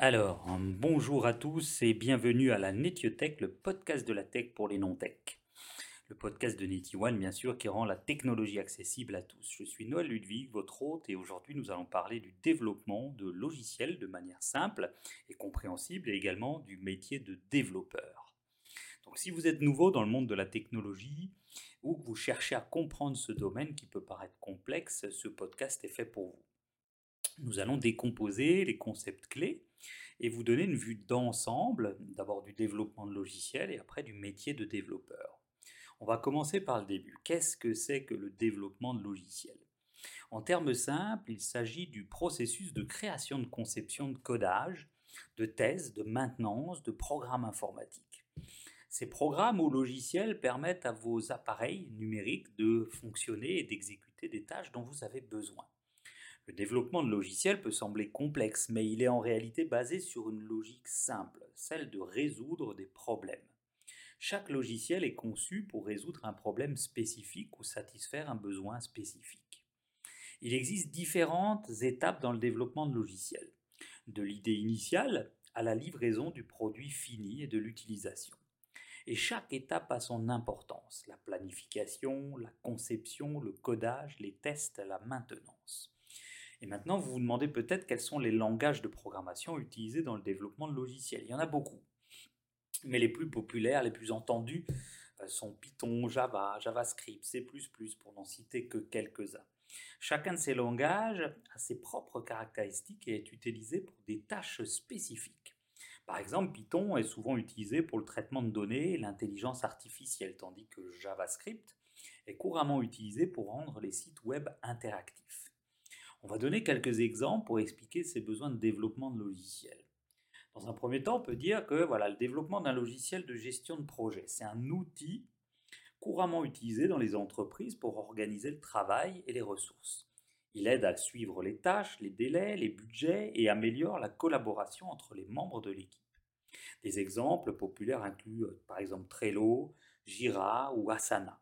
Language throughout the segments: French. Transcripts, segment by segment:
Bonjour à tous et bienvenue à la Netiothèque, le podcast de la tech pour les non-tech. Le podcast de NetOne, bien sûr, qui rend la technologie accessible à tous. Je suis Noël Ludwig, votre hôte, et aujourd'hui nous allons parler du développement de logiciels de manière simple et compréhensible, et également du métier de développeur. Donc si vous êtes nouveau dans le monde de la technologie ou que vous cherchez à comprendre ce domaine qui peut paraître complexe, ce podcast est fait pour vous. Nous allons décomposer les concepts clés et vous donner une vue d'ensemble, d'abord du développement de logiciels et après du métier de développeur. On va commencer par le début. Qu'est-ce que c'est que le développement de logiciels? En termes simples, il s'agit du processus de création de conception de codage, de thèse, de maintenance, de programmes informatiques. Ces programmes ou logiciels permettent à vos appareils numériques de fonctionner et d'exécuter des tâches dont vous avez besoin. Le développement de logiciels peut sembler complexe, mais il est en réalité basé sur une logique simple, celle de résoudre des problèmes. Chaque logiciel est conçu pour résoudre un problème spécifique ou satisfaire un besoin spécifique. Il existe différentes étapes dans le développement de logiciels, de l'idée initiale à la livraison du produit fini et de l'utilisation. Et chaque étape a son importance, la planification, la conception, le codage, les tests, la maintenance. Et maintenant, vous vous demandez peut-être quels sont les langages de programmation utilisés dans le développement de logiciels. Il y en a beaucoup, mais les plus populaires, les plus entendus sont Python, Java, JavaScript, C++, pour n'en citer que quelques-uns. Chacun de ces langages a ses propres caractéristiques et est utilisé pour des tâches spécifiques. Par exemple, Python est souvent utilisé pour le traitement de données et l'intelligence artificielle, tandis que JavaScript est couramment utilisé pour rendre les sites web interactifs. On va donner quelques exemples pour expliquer ces besoins de développement de logiciels. Dans un premier temps, on peut dire que le développement d'un logiciel de gestion de projet, c'est un outil couramment utilisé dans les entreprises pour organiser le travail et les ressources. Il aide à suivre les tâches, les délais, les budgets et améliore la collaboration entre les membres de l'équipe. Des exemples populaires incluent par exemple Trello, Jira ou Asana.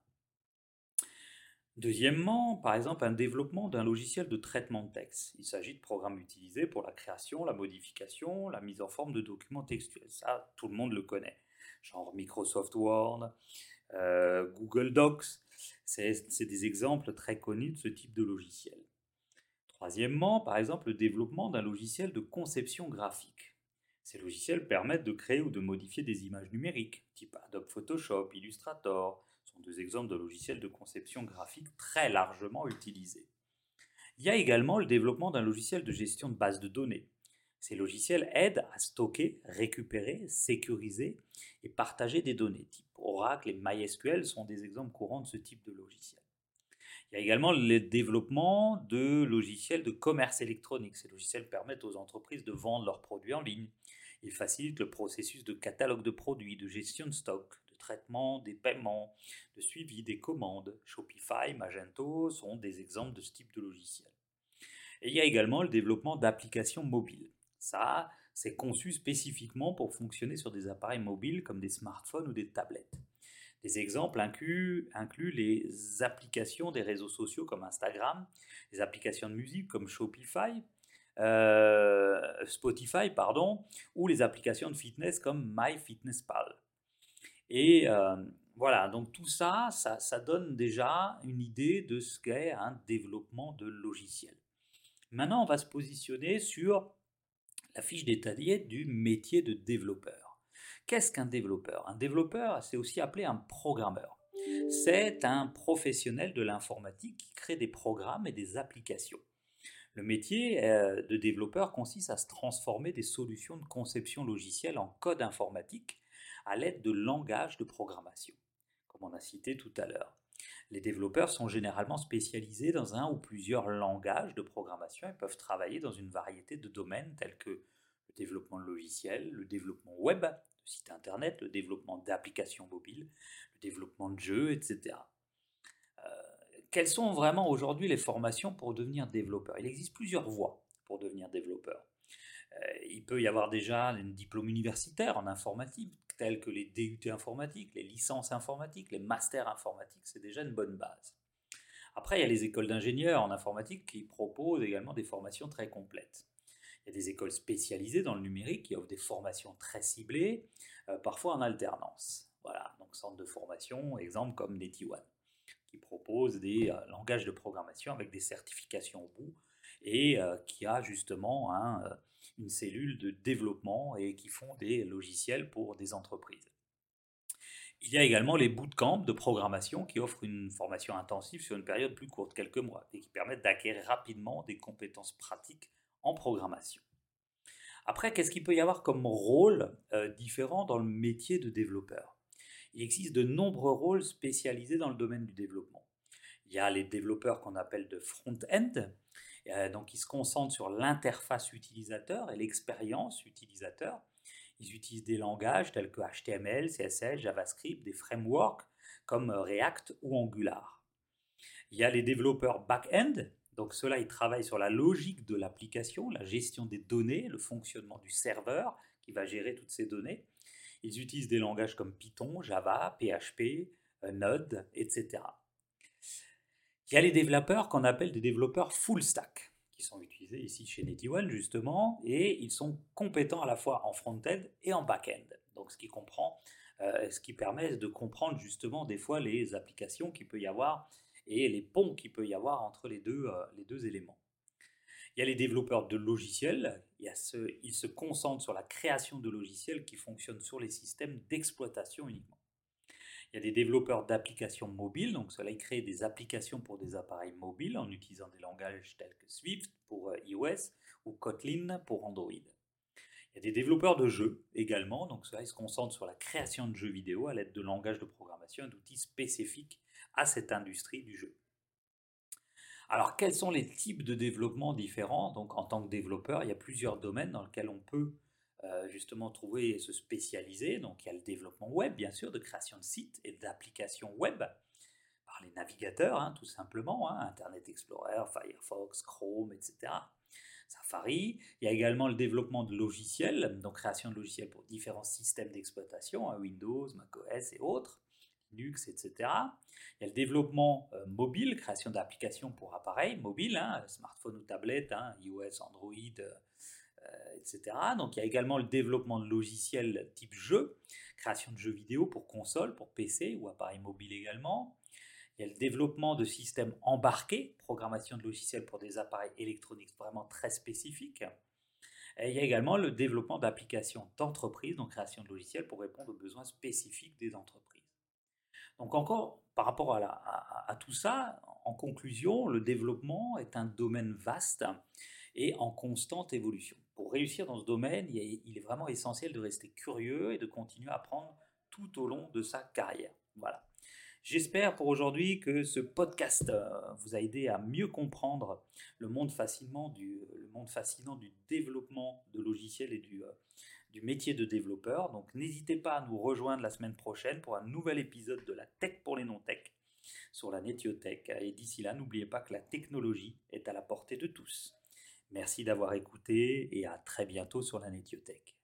Deuxièmement, par exemple, un développement d'un logiciel de traitement de texte. Il s'agit de programmes utilisés pour la création, la modification, la mise en forme de documents textuels. Ça, tout le monde le connaît. Genre Microsoft Word, Google Docs. C'est des exemples très connus de ce type de logiciel. Troisièmement, par exemple, le développement d'un logiciel de conception graphique. Ces logiciels permettent de créer ou de modifier des images numériques, type Adobe Photoshop, Illustrator, sont deux exemples de logiciels de conception graphique très largement utilisés. Il y a également le développement d'un logiciel de gestion de base de données. Ces logiciels aident à stocker, récupérer, sécuriser et partager des données. Type Oracle et MySQL sont des exemples courants de ce type de logiciel. Il y a également le développement de logiciels de commerce électronique. Ces logiciels permettent aux entreprises de vendre leurs produits en ligne. Ils facilitent le processus de catalogue de produits, de gestion de stock, de traitement des paiements, de suivi des commandes. Shopify, Magento sont des exemples de ce type de logiciel. Et il y a également le développement d'applications mobiles. Ça, c'est conçu spécifiquement pour fonctionner sur des appareils mobiles comme des smartphones ou des tablettes. Des exemples incluent les applications des réseaux sociaux comme Instagram, les applications de musique comme Spotify, ou les applications de fitness comme MyFitnessPal. Et voilà, donc tout ça, ça donne déjà une idée de ce qu'est un développement de logiciel. Maintenant, on va se positionner sur la fiche détaillée du métier de développeur. Qu'est-ce qu'un développeur? Un développeur, c'est aussi appelé un programmeur. C'est un professionnel de l'informatique qui crée des programmes et des applications. Le métier de développeur consiste à se transformer des solutions de conception logicielle en code informatique à l'aide de langages de programmation, comme on a cité tout à l'heure. Les développeurs sont généralement spécialisés dans un ou plusieurs langages de programmation et peuvent travailler dans une variété de domaines tels que le développement de logiciels, le développement web, de sites internet, le développement d'applications mobiles, le développement de jeux, etc. Quelles sont vraiment aujourd'hui les formations pour devenir développeur? Il existe plusieurs voies pour devenir développeur. Il peut y avoir déjà un diplôme universitaire en informatique, tels que les DUT informatiques, les licences informatiques, les masters informatiques, c'est déjà une bonne base. Après, il y a les écoles d'ingénieurs en informatique qui proposent également des formations très complètes. Il y a des écoles spécialisées dans le numérique qui offrent des formations très ciblées, parfois en alternance. Voilà, donc centre de formation, exemple comme NetEone, qui propose des langages de programmation avec des certifications au bout et qui a justement une cellule de développement et qui font des logiciels pour des entreprises. Il y a également les bootcamps de programmation qui offrent une formation intensive sur une période plus courte, quelques mois, et qui permettent d'acquérir rapidement des compétences pratiques en programmation. Après, qu'est-ce qu'il peut y avoir comme rôle différent dans le métier de développeur? Il existe de nombreux rôles spécialisés dans le domaine du développement. Il y a les développeurs qu'on appelle de front-end, donc ils se concentrent sur l'interface utilisateur et l'expérience utilisateur. Ils utilisent des langages tels que HTML, CSS, JavaScript, des frameworks comme React ou Angular. Il y a les développeurs back-end, donc ceux-là ils travaillent sur la logique de l'application, la gestion des données, le fonctionnement du serveur qui va gérer toutes ces données. Ils utilisent des langages comme Python, Java, PHP, Node, etc. Il y a les développeurs qu'on appelle des développeurs full stack, qui sont utilisés ici chez NetEone justement, et ils sont compétents à la fois en front-end et en back-end. Donc ce qui permet de comprendre justement des fois les applications qu'il peut y avoir et les ponts qu'il peut y avoir entre les deux éléments. Il y a les développeurs de logiciels, ils se concentrent sur la création de logiciels qui fonctionnent sur les systèmes d'exploitation uniquement. Il y a des développeurs d'applications mobiles, donc cela, ils créent des applications pour des appareils mobiles en utilisant des langages tels que Swift pour iOS ou Kotlin pour Android. Il y a des développeurs de jeux également, donc cela, ils se concentrent sur la création de jeux vidéo à l'aide de langages de programmation et d'outils spécifiques à cette industrie du jeu. Alors, quels sont les types de développement différents? Donc, en tant que développeur, il y a plusieurs domaines dans lesquels on peut justement trouver et se spécialiser. Donc, il y a le développement web, bien sûr, de création de sites et d'applications web par les navigateurs, tout simplement, Internet Explorer, Firefox, Chrome, etc. Safari. Il y a également le développement de logiciels, donc création de logiciels pour différents systèmes d'exploitation, Windows, macOS et autres, Linux, etc. Il y a le développement mobile, création d'applications pour appareils mobiles, smartphone ou tablette, iOS, Android, etc. Donc il y a également le développement de logiciels type jeu, création de jeux vidéo pour console, pour PC ou appareil mobile également. Il y a le développement de systèmes embarqués, programmation de logiciels pour des appareils électroniques vraiment très spécifiques. Et il y a également le développement d'applications d'entreprise, donc création de logiciels pour répondre aux besoins spécifiques des entreprises. Donc encore, par rapport à tout ça, en conclusion, le développement est un domaine vaste et en constante évolution. Pour réussir dans ce domaine, il est vraiment essentiel de rester curieux et de continuer à apprendre tout au long de sa carrière. Voilà. J'espère pour aujourd'hui que ce podcast vous a aidé à mieux comprendre le monde fascinant du développement de logiciels et du métier de développeur. Donc n'hésitez pas à nous rejoindre la semaine prochaine pour un nouvel épisode de la Tech pour les non-tech sur la Netiothèque. Et d'ici là, n'oubliez pas que la technologie est à la portée de tous. Merci d'avoir écouté et à très bientôt sur la Netiothèque.